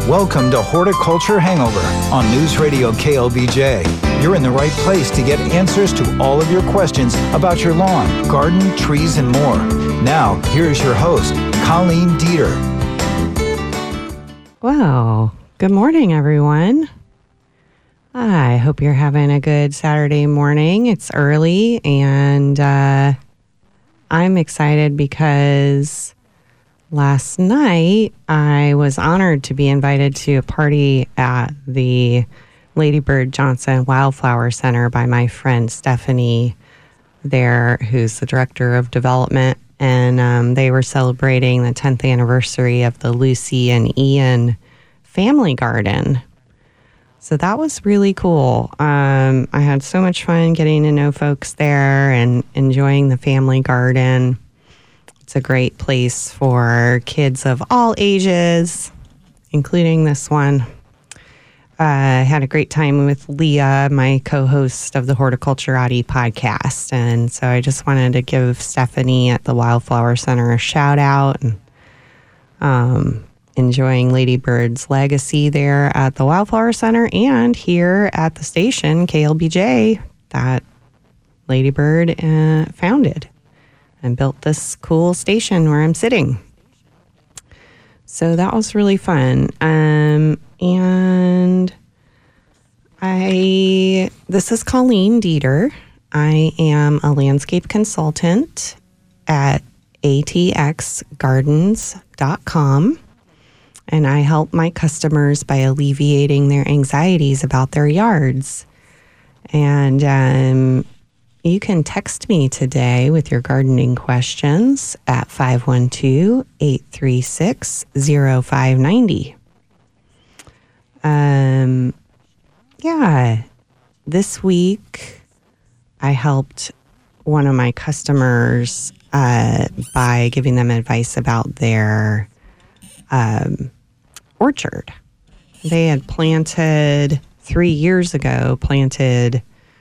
Welcome to Horticulture Hangover on News Radio KLBJ. You're in the right place to get answers to all of your questions about your lawn, garden, trees, and more. Now, here's your host, Colleen Dieter. Well, good morning, everyone. I hope you're having a good Saturday morning. It's early, and I'm excited because last night, I was honored to be invited to a party at the Lady Bird Johnson Wildflower Center by my friend Stephanie there, who's the director of development. And they were celebrating the 10th anniversary of the Lucy and Ian family garden. So that was really cool. I had so much fun getting to know folks there and enjoying the family garden. It's a great place for kids of all ages, including this one. I had a great time with Leah, my co-host of the Horticulturati podcast. And so I just wanted to give Stephanie at the Wildflower Center a shout out and enjoying Lady Bird's legacy there at the Wildflower Center and here at the station, KLBJ, that Lady Bird founded and built this cool station where I'm sitting. So that was really fun. And this is Colleen Dieter. I am a landscape consultant at atxgardens.com. And I help my customers by alleviating their anxieties about their yards. And you can text me today with your gardening questions at 512-836-0590. This week I helped one of my customers by giving them advice about their orchard. They had 3 years ago, planted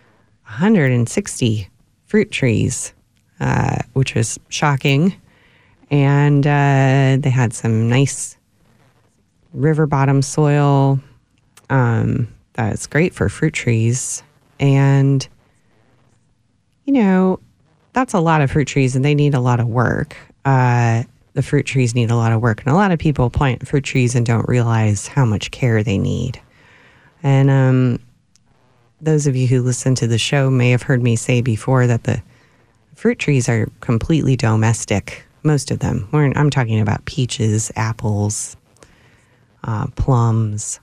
160 fruit trees, which was shocking. And they had some nice river bottom soil that's great for fruit trees. And, you know, that's a lot of fruit trees and they need a lot of work. The fruit trees need a lot of work. And a lot of people plant fruit trees and don't realize how much care they need. And those of you who listen to the show may have heard me say before that the fruit trees are completely domestic, most of them. I'm talking about peaches, apples, plums.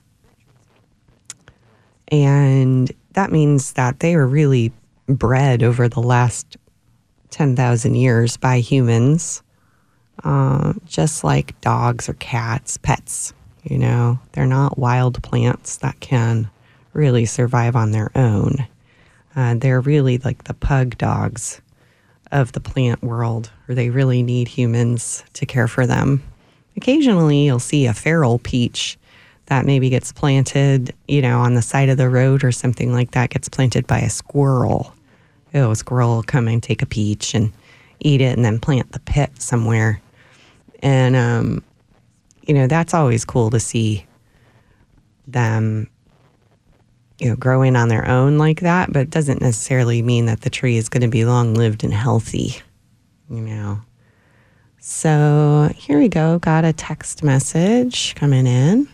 And that means that they were really bred over the last 10,000 years by humans. Just like dogs or cats, pets, you know, they're not wild plants that can really survive on their own. They're really like the pug dogs of the plant world, or they really need humans to care for them. Occasionally you'll see a feral peach that maybe gets planted, you know, on the side of the road or something like that, gets planted by a squirrel. A squirrel will come and take a peach and eat it and then plant the pit somewhere. And, you know, that's always cool to see them, you know, growing on their own like that, but it doesn't necessarily mean that the tree is going to be long-lived and healthy, you know. So here we go. Got a text message coming in.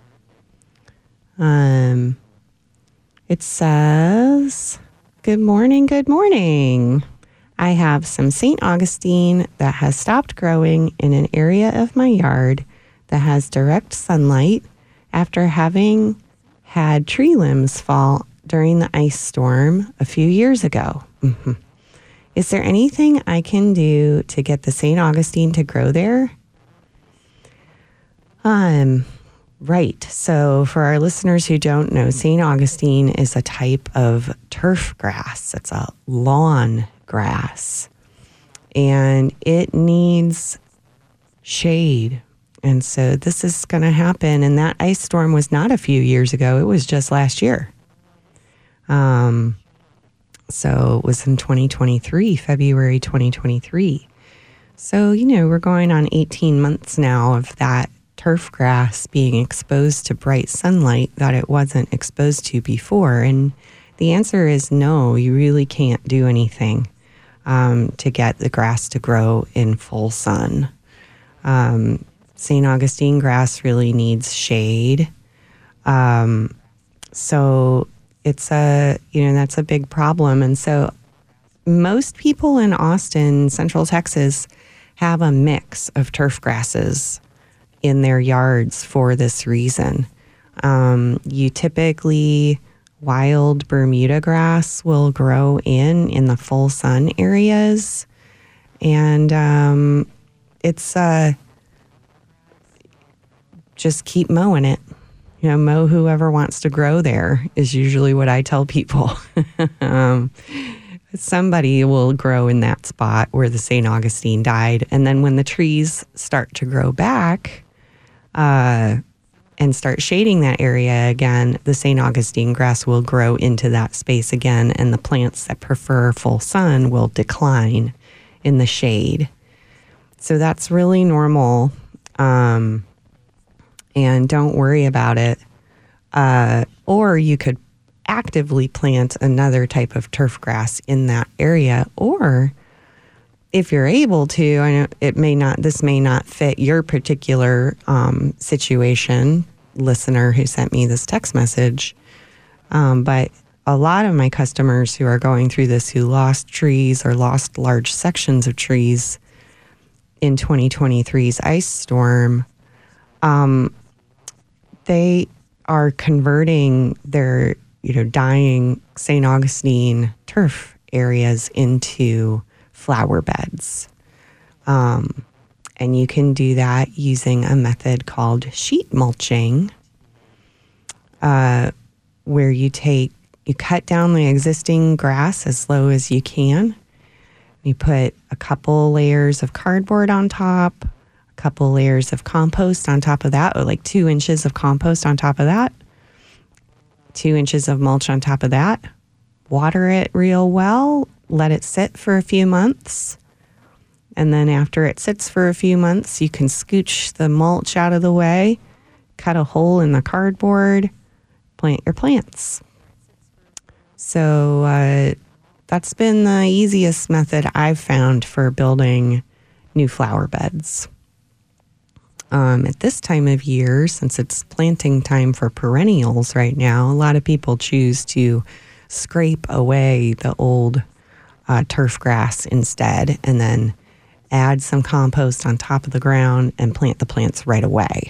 It says, good morning. I have some St. Augustine that has stopped growing in an area of my yard that has direct sunlight after having had tree limbs fall during the ice storm a few years ago. Mm-hmm. Is there anything I can do to get the St. Augustine to grow there? Right. So for our listeners who don't know, St. Augustine is a type of turf grass. It's a lawn grass. And it needs shade. And so this is going to happen. And that ice storm was not a few years ago. It was just last year. So it was in 2023, February 2023. So, you know, we're going on 18 months now of that turf grass being exposed to bright sunlight that it wasn't exposed to before? And the answer is no, you really can't do anything to get the grass to grow in full sun. St. Augustine grass really needs shade. So it's that's a big problem. And so most people in Austin, Central Texas, have a mix of turf grasses in their yards for this reason. You typically, wild Bermuda grass will grow in the full sun areas. And it's just keep mowing it. Mow whoever wants to grow there is usually what I tell people. Somebody will grow in that spot where the St. Augustine died. And then when the trees start to grow back and start shading that area again, the St. Augustine grass will grow into that space again, and the plants that prefer full sun will decline in the shade. So that's really normal. And don't worry about it. Or you could actively plant another type of turf grass in that area. Or if you're able to, I know this may not fit your particular situation, listener who sent me this text message. But a lot of my customers who are going through this, who lost trees or lost large sections of trees in 2023's ice storm, they are converting their, dying St. Augustine turf areas into flower beds. And you can do that using a method called sheet mulching, where you cut down the existing grass as low as you can. You put a couple layers of cardboard on top, a couple layers of compost on top of that, or like 2 inches of compost on top of that, 2 inches of mulch on top of that. Water it real well, let it sit for a few months. And then after it sits for a few months, you can scooch the mulch out of the way, cut a hole in the cardboard, plant your plants. So that's been the easiest method I've found for building new flower beds. At this time of year, since it's planting time for perennials right now, a lot of people choose to scrape away the old turf grass instead, and then add some compost on top of the ground and plant the plants right away.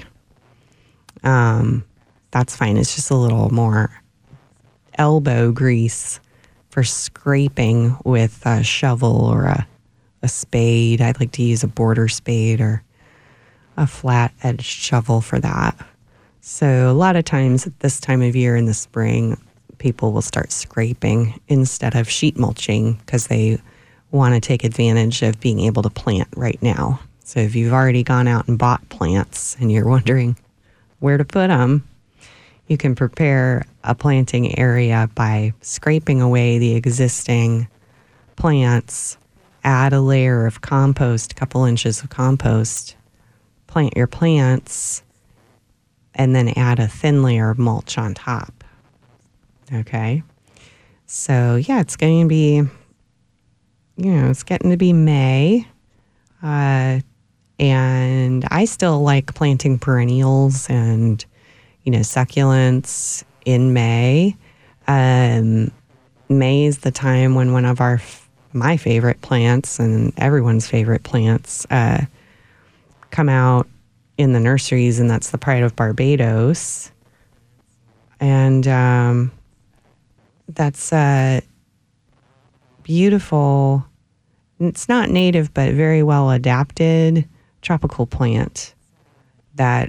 That's fine. It's just a little more elbow grease for scraping with a shovel or a spade. I'd like to use a border spade or a flat-edged shovel for that. So a lot of times at this time of year in the spring, people will start scraping instead of sheet mulching because they want to take advantage of being able to plant right now. So if you've already gone out and bought plants and you're wondering where to put them, you can prepare a planting area by scraping away the existing plants, add a layer of compost, a couple inches of compost, plant your plants, and then add a thin layer of mulch on top. Okay? So yeah, it's going to be, it's getting to be May. And I still like planting perennials and, succulents in May. May is the time when one of my favorite plants and everyone's favorite plants come out in the nurseries, and that's the Pride of Barbados. And that's beautiful. It's not native, but very well adapted tropical plant that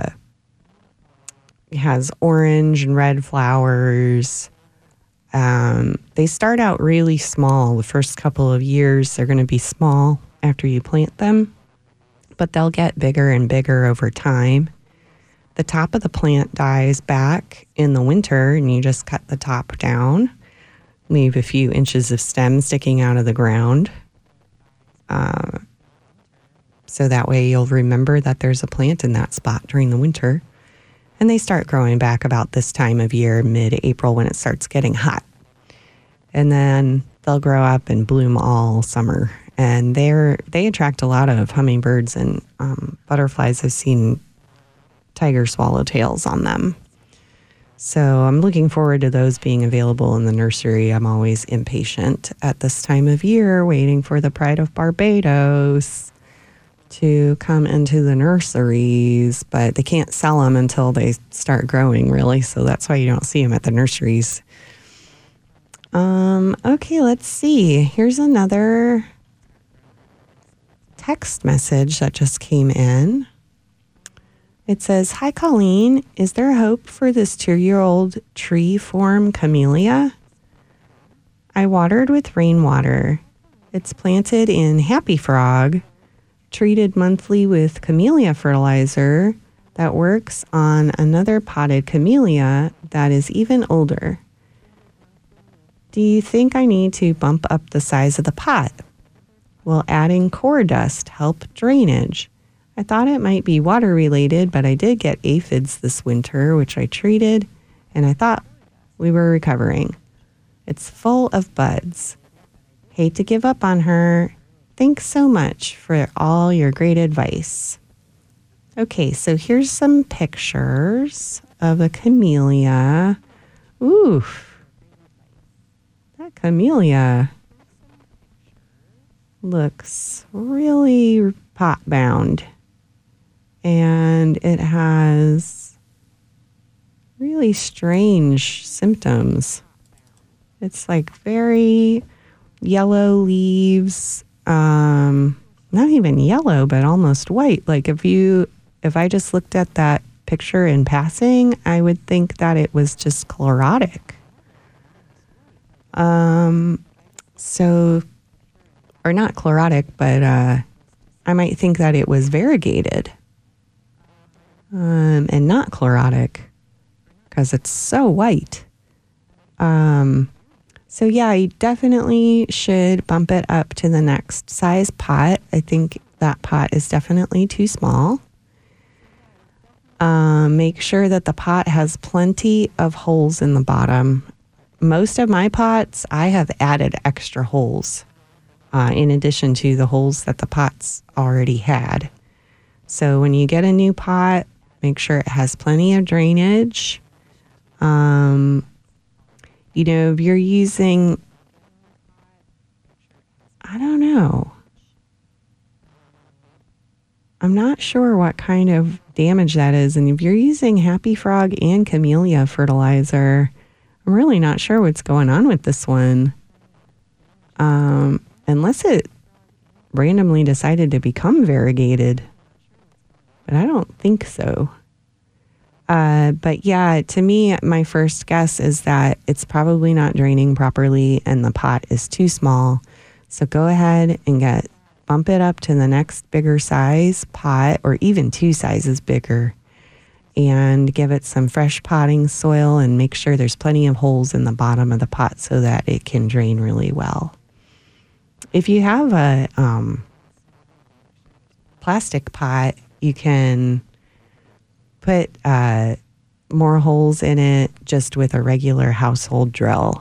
has orange and red flowers. They start out really small. The first couple of years, they're going to be small after you plant them, but they'll get bigger and bigger over time. The top of the plant dies back in the winter, and you just cut the top down, leave a few inches of stem sticking out of the ground. So that way you'll remember that there's a plant in that spot during the winter. And they start growing back about this time of year, mid-April, when it starts getting hot. And then they'll grow up and bloom all summer. And they attract a lot of hummingbirds and butterflies. I've seen tiger swallowtails on them. So I'm looking forward to those being available in the nursery. I'm always impatient at this time of year, waiting for the Pride of Barbados to come into the nurseries, but they can't sell them until they start growing, really. So that's why you don't see them at the nurseries. Okay, let's see. Here's another text message that just came in. It says, "Hi, Colleen. Is there hope for this 2-year-old tree form camellia? I watered with rainwater. It's planted in Happy Frog, treated monthly with camellia fertilizer that works on another potted camellia that is even older. Do you think I need to bump up the size of the pot? Will adding core dust help drainage? I thought it might be water related, but I did get aphids this winter, which I treated, and I thought we were recovering. It's full of buds. Hate to give up on her. Thanks so much for all your great advice." Okay, so here's some pictures of the camellia. Oof. That camellia looks really pot-bound. And it has really strange symptoms. It's like very yellow leaves, not even yellow, but almost white. Like if I just looked at that picture in passing, I would think that it was just chlorotic. Or not chlorotic, but I might think that it was variegated. And not chlorotic, because it's so white. So yeah, you definitely should bump it up to the next size pot. I think that pot is definitely too small. Make sure that the pot has plenty of holes in the bottom. Most of my pots, I have added extra holes in addition to the holes that the pots already had. So when you get a new pot, make sure it has plenty of drainage. If you're using, I don't know. I'm not sure what kind of damage that is. And if you're using Happy Frog and camellia fertilizer, I'm really not sure what's going on with this one. Unless it randomly decided to become variegated. But I don't think so. But yeah, to me, my first guess is that it's probably not draining properly and the pot is too small. So go ahead and bump it up to the next bigger size pot, or even 2 sizes bigger, and give it some fresh potting soil and make sure there's plenty of holes in the bottom of the pot so that it can drain really well. If you have a plastic pot, you can put more holes in it just with a regular household drill.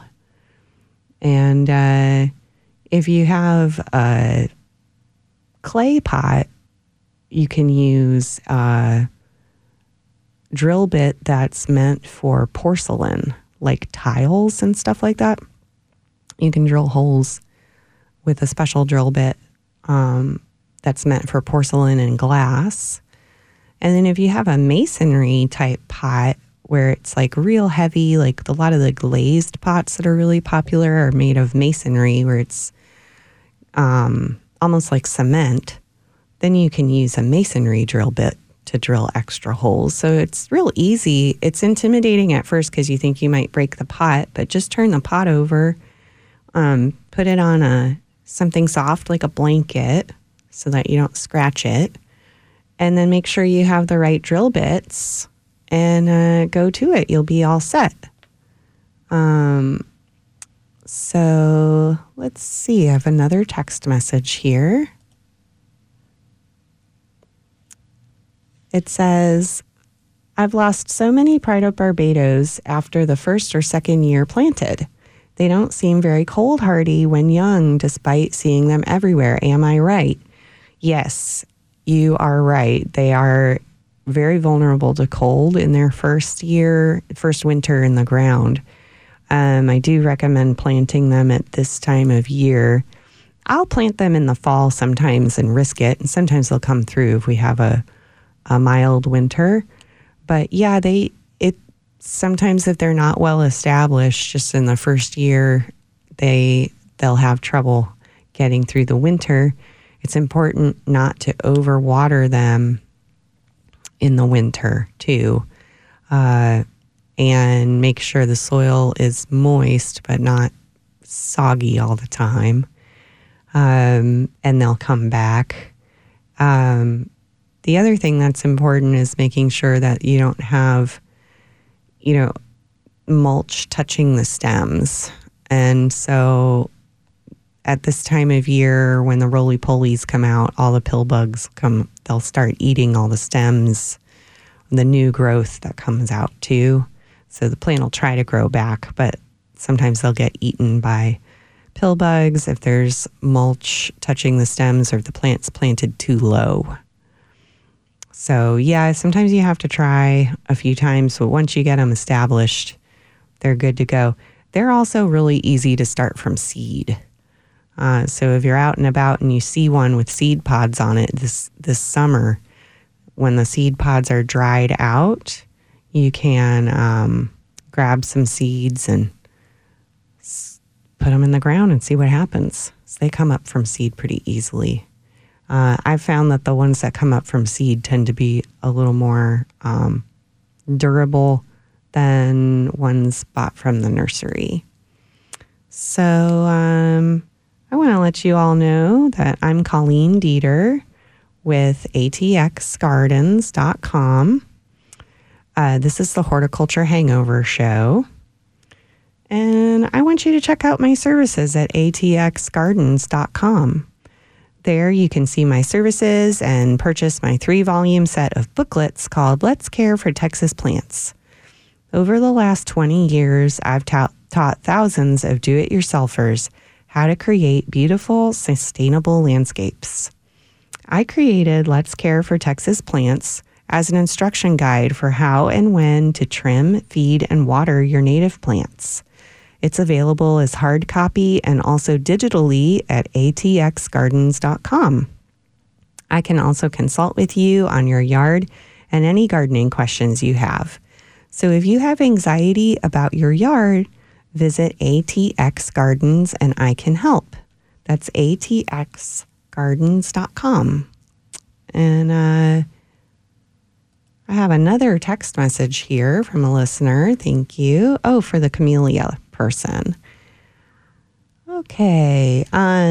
And if you have a clay pot, you can use a drill bit that's meant for porcelain, like tiles and stuff like that. You can drill holes with a special drill bit that's meant for porcelain and glass. And then if you have a masonry type pot where it's like real heavy, like a lot of the glazed pots that are really popular are made of masonry, where it's almost like cement, then you can use a masonry drill bit to drill extra holes. So it's real easy. It's intimidating at first because you think you might break the pot, but just turn the pot over, put it on something soft like a blanket so that you don't scratch it. And then make sure you have the right drill bits and go to it. You'll be all set. So let's see. I have another text message here. It says, I've lost so many Pride of Barbados after the first or second year planted. They don't seem very cold hardy when young, despite seeing them everywhere. Am I right? Yes, you are right. They are very vulnerable to cold in their first winter in the ground. I do recommend planting them at this time of year. I'll plant them in the fall sometimes and risk it, and sometimes they'll come through if we have a mild winter. But yeah, sometimes if they're not well established, just in the first year, they'll have trouble getting through the winter. It's important not to overwater them in the winter too, and make sure the soil is moist but not soggy all the time. And they'll come back. The other thing that's important is making sure that you don't have, mulch touching the stems. And so at this time of year, when the roly-polies come out, all the pill bugs they'll start eating all the stems, the new growth that comes out too. So the plant will try to grow back, but sometimes they'll get eaten by pill bugs if there's mulch touching the stems or if the plant's planted too low. So yeah, sometimes you have to try a few times, but once you get them established, they're good to go. They're also really easy to start from seed. So if you're out and about and you see one with seed pods on it this summer, when the seed pods are dried out, you can grab some seeds and put them in the ground and see what happens. So they come up from seed pretty easily. I've found that the ones that come up from seed tend to be a little more durable than ones bought from the nursery. So I want to let you all know that I'm Colleen Dieter with atxgardens.com. This is the Horticulture Hangover Show. And I want you to check out my services at atxgardens.com. There you can see my services and purchase my 3-volume set of booklets called Let's Care for Texas Plants. Over the last 20 years, I've taught thousands of do-it-yourselfers how to create beautiful, sustainable landscapes. I created Let's Care for Texas Plants as an instruction guide for how and when to trim, feed, and water your native plants. It's available as hard copy and also digitally at atxgardens.com. I can also consult with you on your yard and any gardening questions you have. So if you have anxiety about your yard, visit ATX Gardens and I can help. That's atxgardens.com. And I have another text message here from a listener. Thank you. Oh, for the camellia person. Okay.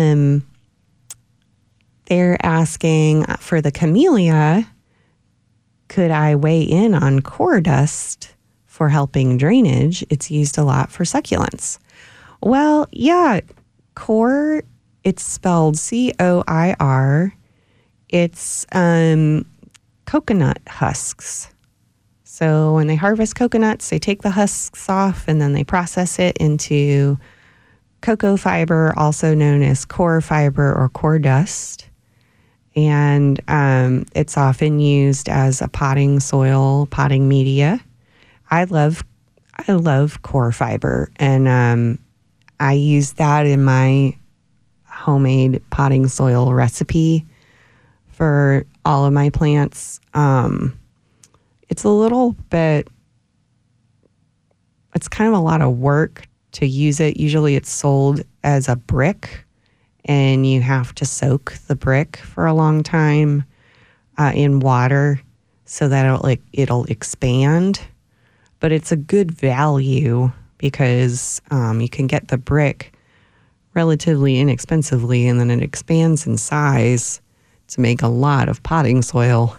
They're asking for the camellia, could I weigh in on core dust for helping drainage? It's used a lot for succulents. Well, yeah, core, it's spelled COIR. It's coconut husks. So when they harvest coconuts, they take the husks off and then they process it into cocoa fiber, also known as core fiber or core dust. And it's often used as a potting media. I love core fiber, and I use that in my homemade potting soil recipe for all of my plants. It's a little bit, it's kind of a lot of work to use it. Usually it's sold as a brick, and you have to soak the brick for a long time in water so that it'll expand. But it's a good value because you can get the brick relatively inexpensively, and then it expands in size to make a lot of potting soil.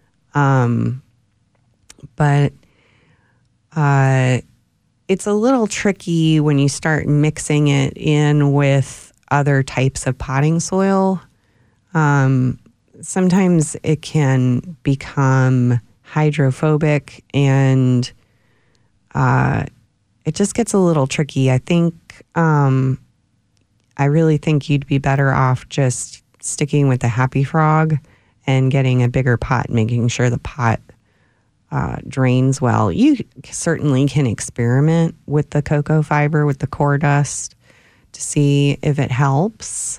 But it's a little tricky when you start mixing it in with other types of potting soil. sometimes it can become hydrophobic, and it just gets a little tricky. I think, I really think you'd be better off just sticking with the Happy Frog and getting a bigger pot, making sure the pot drains well. You certainly can experiment with the cocoa fiber, with the core dust, to see if it helps.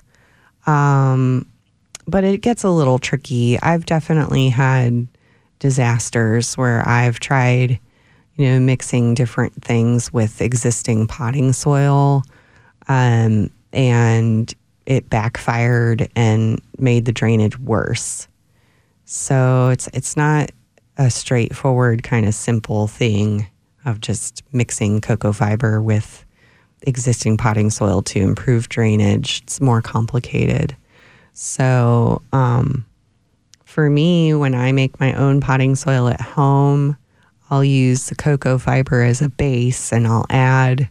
But it gets a little tricky. I've definitely had disasters where I've tried, mixing different things with existing potting soil, and it backfired and made the drainage worse. So it's not a straightforward kind of simple thing of just mixing cocoa fiber with existing potting soil to improve drainage. It's more complicated. So for me, when I make my own potting soil at home, I'll use the cocoa fiber as a base, and I'll add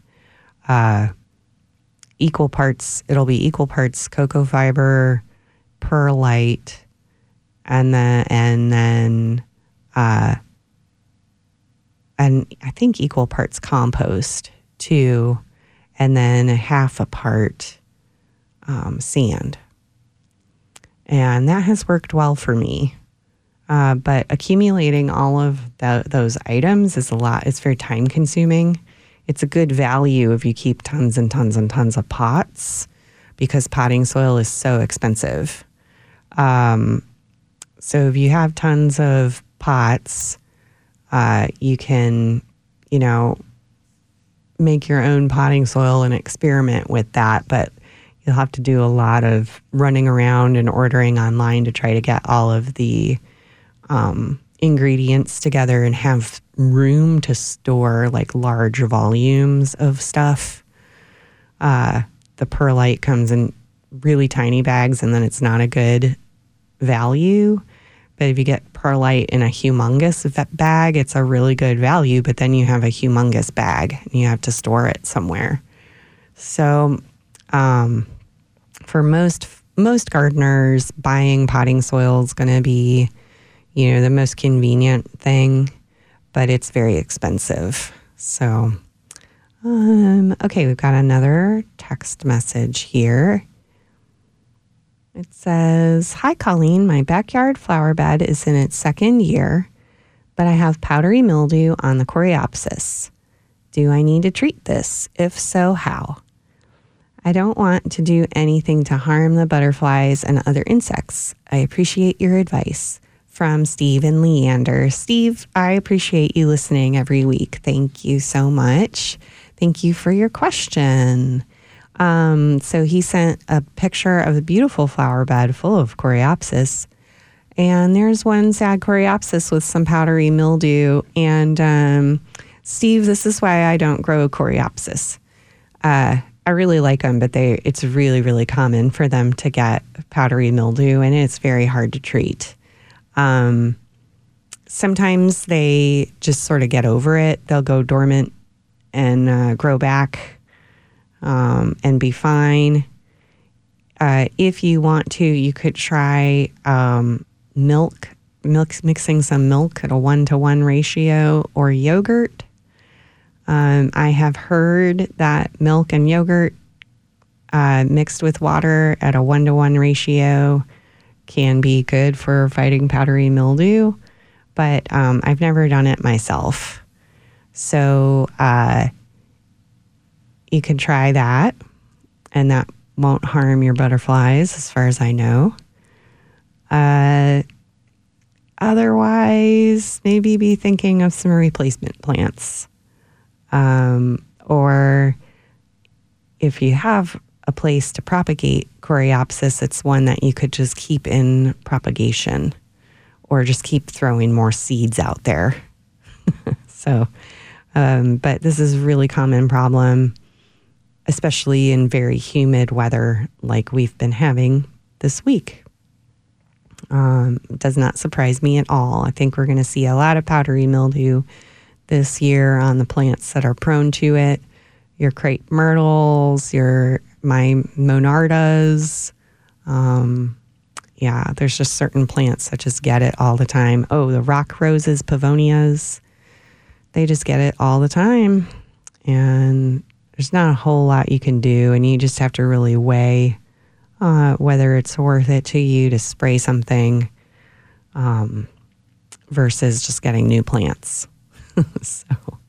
equal parts. It'll be equal parts cocoa fiber, perlite, and then I think equal parts compost too, and then half a part sand. And that has worked well for me. But accumulating all of those items is a lot. It's very time consuming. It's a good value if you keep tons and tons and tons of pots, because potting soil is so expensive. So if you have tons of pots, you can, make your own potting soil and experiment with that. But you'll have to do a lot of running around and ordering online to try to get all of the ingredients together and have room to store like large volumes of stuff. The perlite comes in really tiny bags, and then it's not a good value. But if you get perlite in a humongous bag, it's a really good value, but then you have a humongous bag and you have to store it somewhere. So for most gardeners, buying potting soil is going to be, the most convenient thing, but it's very expensive. So, okay, we've got another text message here. It says, "Hi, Colleen. My backyard flower bed is in its second year, but I have powdery mildew on the coreopsis. Do I need to treat this? If so, how? I don't want to do anything to harm the butterflies and other insects. I appreciate your advice." From Steve and Leander. Steve, I appreciate you listening every week. Thank you so much. Thank you for your question. So he sent a picture of a beautiful flower bed full of coreopsis. And there's one sad coreopsis with some powdery mildew. And Steve, this is why I don't grow coreopsis. I really like them, but it's really, really common for them to get powdery mildew, and it's very hard to treat. Sometimes they just sort of get over it. They'll go dormant and grow back and be fine. If you want to, you could try mixing some milk at a 1-to-1 ratio, or yogurt. I have heard that milk and yogurt mixed with water at a 1-to-1 ratio can be good for fighting powdery mildew, but I've never done it myself. So you can try that, and that won't harm your butterflies as far as I know. Otherwise, maybe be thinking of some replacement plants. Or if you have a place to propagate coreopsis, it's one that you could just keep in propagation, or just keep throwing more seeds out there. So, but this is a really common problem, especially in very humid weather like we've been having this week. Does not surprise me at all. I think we're going to see a lot of powdery mildew this year on the plants that are prone to it. Your crepe myrtles, my monardas, Yeah, there's just certain plants that just get it all the time. Oh, the rock roses, pavonias, they just get it all the time. And there's not a whole lot you can do, and you just have to really weigh whether it's worth it to you to spray something versus just getting new plants. So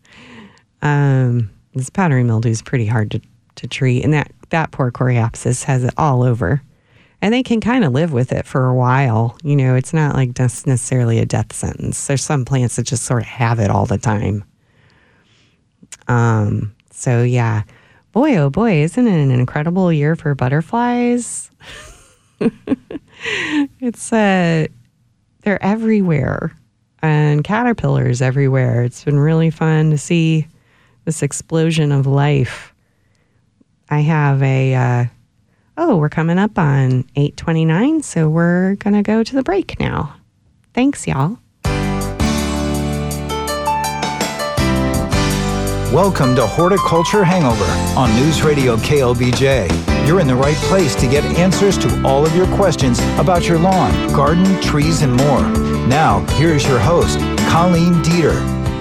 this powdery mildew is pretty hard to treat, and that poor Coreopsis has it all over. And they can kind of live with it for a while. You know, it's not like just necessarily a death sentence. There's some plants that just sort of have it all the time. So yeah, boy, oh boy, isn't it an incredible year for butterflies? It's they're everywhere, and caterpillars everywhere. It's been really fun to see this explosion of life. I have we're coming up on 8:29, so we're going to go to the break now. Thanks, y'all. Welcome to Horticulture Hangover on News Radio KLBJ. You're in the right place to get answers to all of your questions about your lawn, garden, trees, and more. Now, here's your host, Colleen Dieter.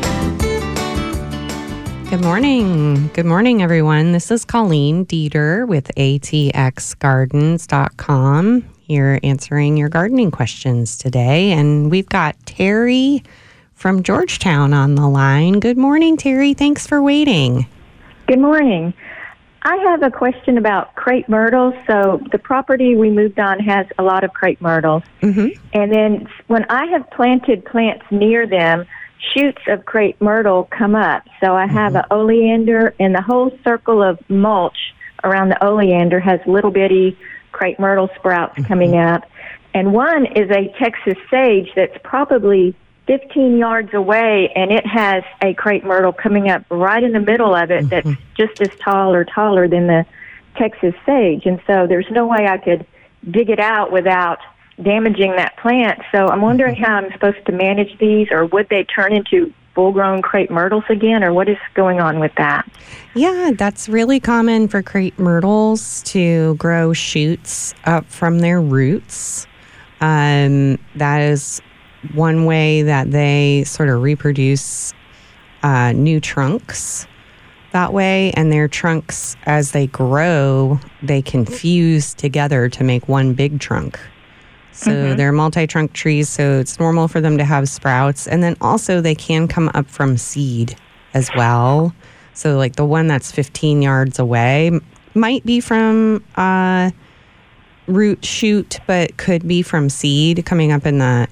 Good morning. Good morning, everyone. This is Colleen Dieter with atxgardens.com here answering your gardening questions today. And we've got Terry from Georgetown on the line. Good morning, Terry. Thanks for waiting. Good morning. I have a question about crepe myrtles. So the property we moved on has a lot of crepe myrtles. Mm-hmm. And then when I have planted plants near them, shoots of crepe myrtle come up. So I have an oleander, and the whole circle of mulch around the oleander has little bitty crepe myrtle sprouts coming up. And one is a Texas sage that's probably 15 yards away, and it has a crepe myrtle coming up right in the middle of it that's just as tall or taller than the Texas sage. And so there's no way I could dig it out without damaging that plant. So I'm wondering how I'm supposed to manage these, or would they turn into full-grown crepe myrtles again, or what is going on with that? Yeah, that's really common for crepe myrtles to grow shoots up from their roots. That is one way that they sort of reproduce new trunks that way, and their trunks, as they grow, they can fuse together to make one big trunk. So they're multi-trunk trees, so it's normal for them to have sprouts. And then also they can come up from seed as well. So like the one that's 15 yards away might be from root shoot, but could be from seed coming up in the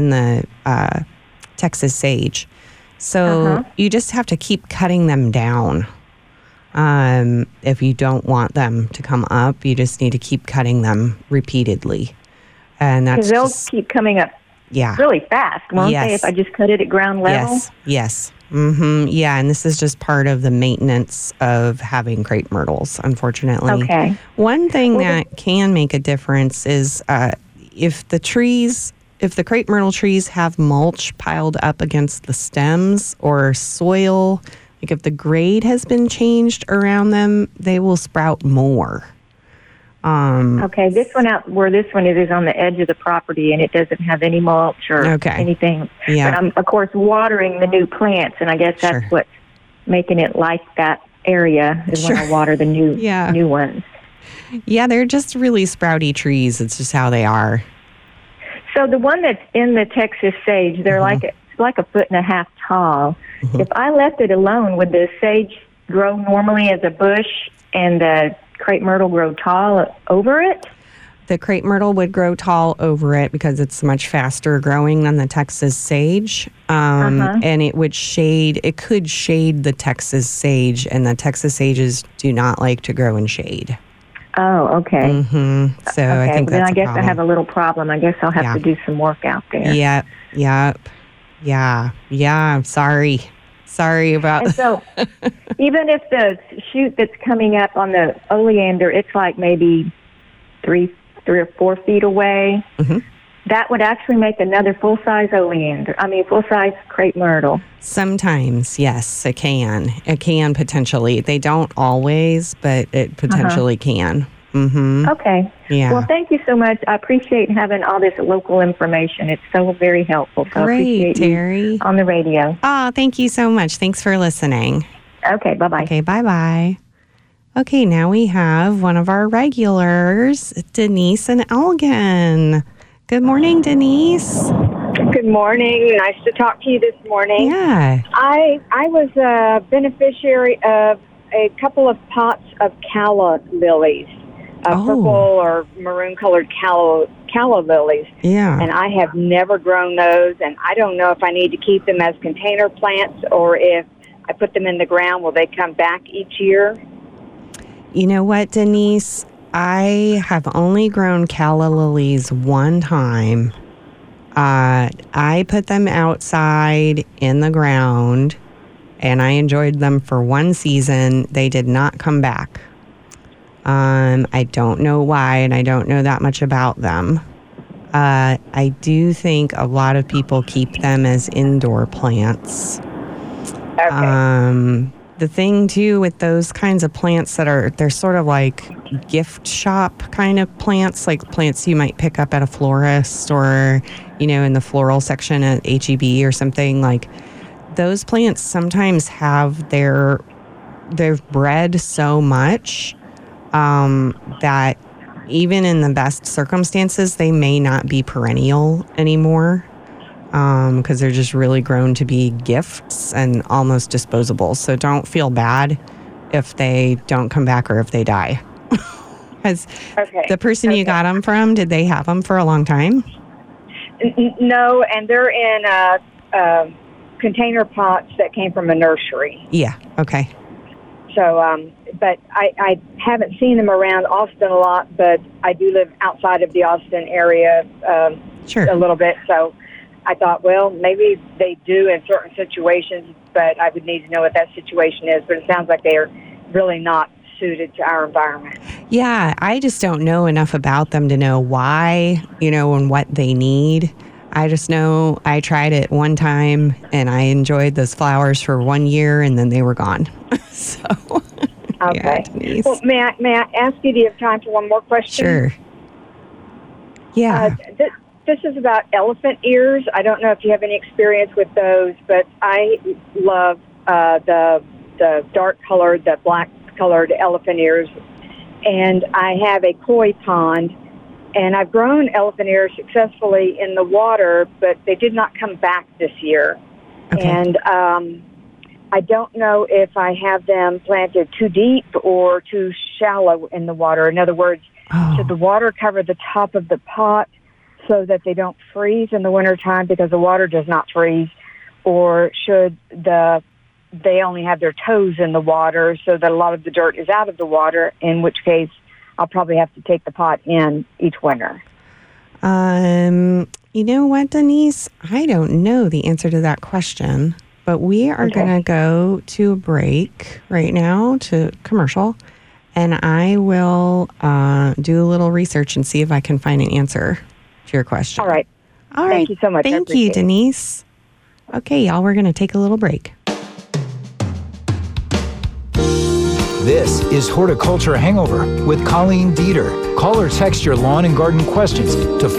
Texas sage. So you just have to keep cutting them down. If you don't want them to come up, you just need to keep cutting them repeatedly. And that's they'll keep coming up really fast, won't they, if I just cut it at ground level? Yes. Mm-hmm. Yeah, and this is just part of the maintenance of having crepe myrtles, unfortunately. Okay. One thing that can make a difference is if the crepe myrtle trees have mulch piled up against the stems or soil, like if the grade has been changed around them, they will sprout more. Okay, this one out where this one is on the edge of the property, and it doesn't have any mulch or anything. Yeah. But I'm, of course, watering the new plants, and I guess that's what's making it like that area is when I water the new ones. Yeah, they're just really sprouty trees. It's just how they are. So the one that's in the Texas sage, they're like a 1.5 feet tall. If I left it alone, would the sage grow normally as a bush and the crepe myrtle grow tall over it? The crepe myrtle would grow tall over it because it's much faster growing than the Texas sage. And it could shade the Texas sage, and the Texas sages do not like to grow in shade. Oh, okay. So I think that's then I guess I have a little problem. I guess I'll have to do some work out there. Yeah. I'm sorry about that. So even if the shoot that's coming up on the oleander, it's like maybe 3 or 4 feet away, that would actually make another full-size full-size crepe myrtle. Sometimes, yes, it can. It can potentially. They don't always, but it potentially can. Mm-hmm. Okay. Yeah. Well, thank you so much. I appreciate having all this local information. It's so very helpful. So Great, I appreciate Terry. you on the radio. Oh, thank you so much. Thanks for listening. Okay, bye-bye. Okay, bye-bye. Okay, now we have one of our regulars, Denise and Elgin. Good morning, Denise. Good morning. Nice to talk to you this morning. Yeah. I was a beneficiary of a couple of pots of calla lilies, purple or maroon-colored calla lilies. Yeah. And I have never grown those, and I don't know if I need to keep them as container plants or if I put them in the ground, will they come back each year? You know what, Denise? I have only grown calla lilies one time. I put them outside in the ground, and I enjoyed them for one season. They did not come back. I don't know why, and I don't know that much about them. I do think a lot of people keep them as indoor plants. Okay. The thing too with those kinds of plants they're sort of like gift shop kind of plants, like plants you might pick up at a florist or, in the floral section at H-E-B or something. Like those plants sometimes have they've bred so much that even in the best circumstances, they may not be perennial anymore. Because they're just really grown to be gifts and almost disposable. So don't feel bad if they don't come back or if they die. Has the person you got them from, did they have them for a long time? No, and they're in container pots that came from a nursery. Yeah, okay. So, but I haven't seen them around Austin a lot, but I do live outside of the Austin area Sure. a little bit, so I thought, well, maybe they do in certain situations, but I would need to know what that situation is. But it sounds like they are really not suited to our environment. Yeah, I just don't know enough about them to know why, and what they need. I just know I tried it one time and I enjoyed those flowers for 1 year and then they were gone. So, okay. Yeah, well, may I ask you, do you have time for one more question? Sure. Yeah. This is about elephant ears. I don't know if you have any experience with those, but I love the dark-colored, the black-colored elephant ears. And I have a koi pond, and I've grown elephant ears successfully in the water, but they did not come back this year. Okay. And I don't know if I have them planted too deep or too shallow in the water. In other words, should the water cover the top of the pot so that they don't freeze in the wintertime because the water does not freeze? Or should they only have their toes in the water so that a lot of the dirt is out of the water, in which case I'll probably have to take the pot in each winter? You know what, Denise? I don't know the answer to that question, but we are going to go to a break right now, to commercial, and I will do a little research and see if I can find an answer to your question. All right. Thank you so much. Thank you, Denise. Okay, y'all, we're going to take a little break. This is Horticulture Hangover with Colleen Dieter. Call or text your lawn and garden questions to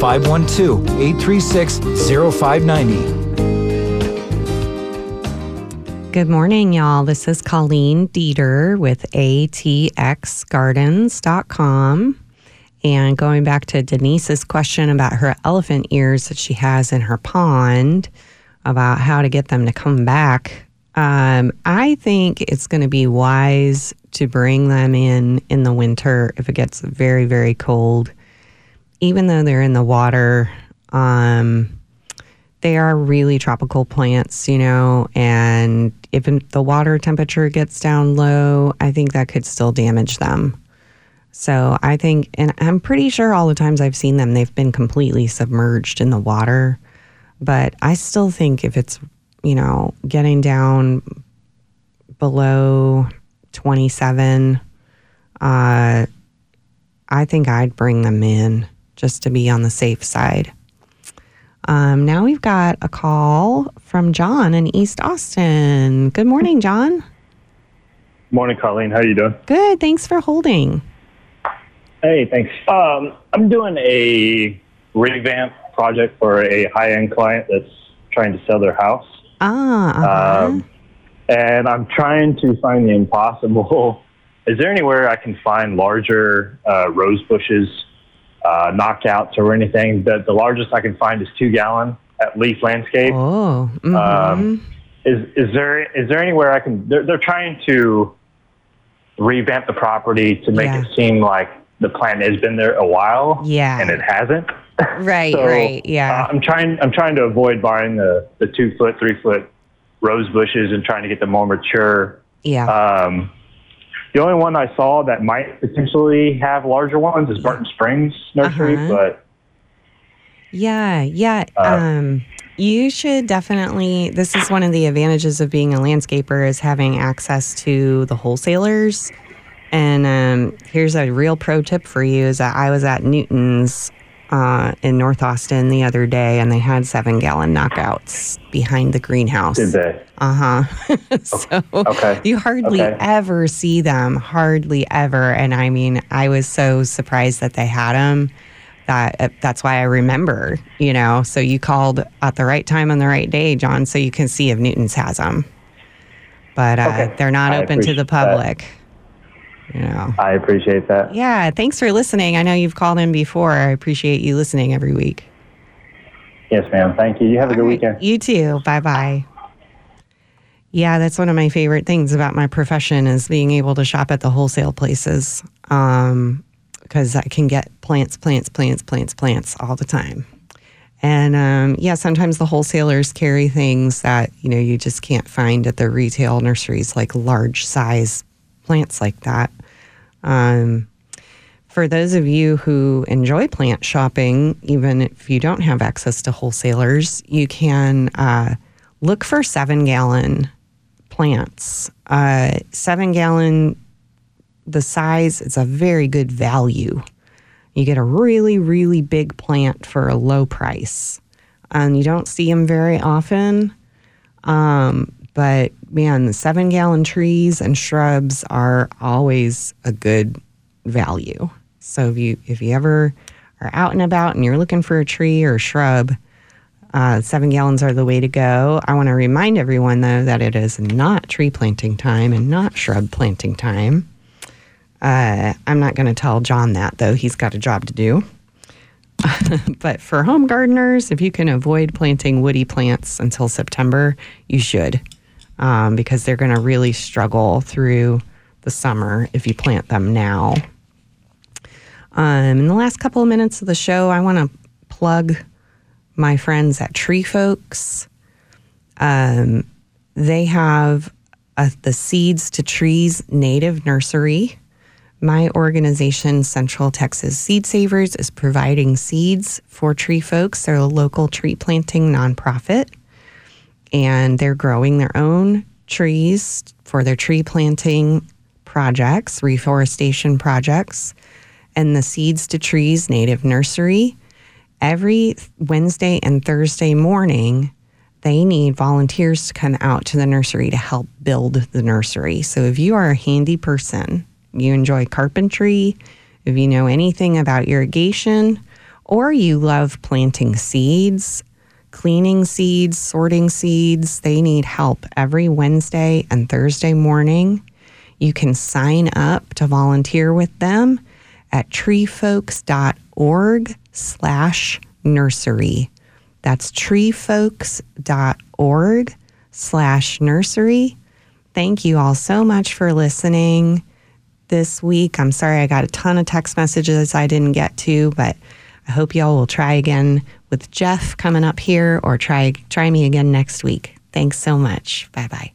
512-836-0590. Good morning, y'all. This is Colleen Dieter with atxgardens.com. And going back to Denise's question about her elephant ears that she has in her pond, about how to get them to come back, I think it's going to be wise to bring them in the winter if it gets very, very cold. Even though they're in the water, they are really tropical plants, and if the water temperature gets down low, I think that could still damage them. So I think, and I'm pretty sure all the times I've seen them, they've been completely submerged in the water. But I still think if it's, getting down below 27, I think I'd bring them in just to be on the safe side. Now we've got a call from John in East Austin. Good morning, John. Morning, Colleen. How are you doing? Good. Thanks for holding. Hey, thanks. I'm doing a revamp project for a high-end client that's trying to sell their house. And I'm trying to find the impossible. Is there anywhere I can find larger rose bushes, knockouts, or anything? The largest I can find is 2 gallon at Leaf Landscape. Oh. Is there anywhere I can? They're trying to revamp the property to make it seem like the plant has been there a while. Yeah. And it hasn't. Right. So, right. Yeah. I'm trying to avoid buying the 2 foot, 3 foot rose bushes and trying to get them more mature. Yeah. The only one I saw that might potentially have larger ones is Burton Springs Nursery, but yeah. You should definitely. This is one of the advantages of being a landscaper is having access to the wholesalers. And here's a real pro tip for you: is that I was at Newton's in North Austin the other day, and they had 7 gallon knockouts behind the greenhouse. Did they? So you hardly ever see them, hardly ever. And I mean, I was so surprised that they had them. That's why I remember, So you called at the right time on the right day, John, so you can see if Newton's has them. But they're not open to the public. I appreciate that. Yeah, thanks for listening. I know you've called in before. I appreciate you listening every week. Yes, ma'am. Thank you. You have a good weekend. You too. Bye-bye. Yeah, that's one of my favorite things about my profession is being able to shop at the wholesale places because I can get plants all the time. And sometimes the wholesalers carry things that, you just can't find at the retail nurseries, like large size plants like that. For those of you who enjoy plant shopping, even if you don't have access to wholesalers, you can look for 7 gallon plants. 7 gallon, the size, it's a very good value. You get a really, really big plant for a low price. And you don't see them very often. But man, the 7 gallon trees and shrubs are always a good value. So if you ever are out and about and you're looking for a tree or a shrub, 7 gallons are the way to go. I want to remind everyone, though, that it is not tree planting time and not shrub planting time. I'm not going to tell John that, though. He's got a job to do. But for home gardeners, if you can avoid planting woody plants until September, you should, because they're going to really struggle through the summer if you plant them now. In the last couple of minutes of the show, I want to plug my friends at Tree Folks. They have the Seeds to Trees Native Nursery. My organization, Central Texas Seed Savers, is providing seeds for Tree Folks. They're a local tree planting nonprofit, and they're growing their own trees for their tree planting projects, reforestation projects. And the Seeds to Trees Native Nursery, every Wednesday and Thursday morning, they need volunteers to come out to the nursery to help build the nursery. So if you are a handy person, you enjoy carpentry, if you know anything about irrigation, or you love planting seeds, cleaning seeds, sorting seeds, they need help every Wednesday and Thursday morning. You can sign up to volunteer with them at treefolks.org/nursery. That's treefolks.org/nursery. Thank you all so much for listening this week. I'm sorry I got a ton of text messages I didn't get to, but I hope y'all will try again with Jeff coming up here or try me again next week. Thanks so much. Bye-bye.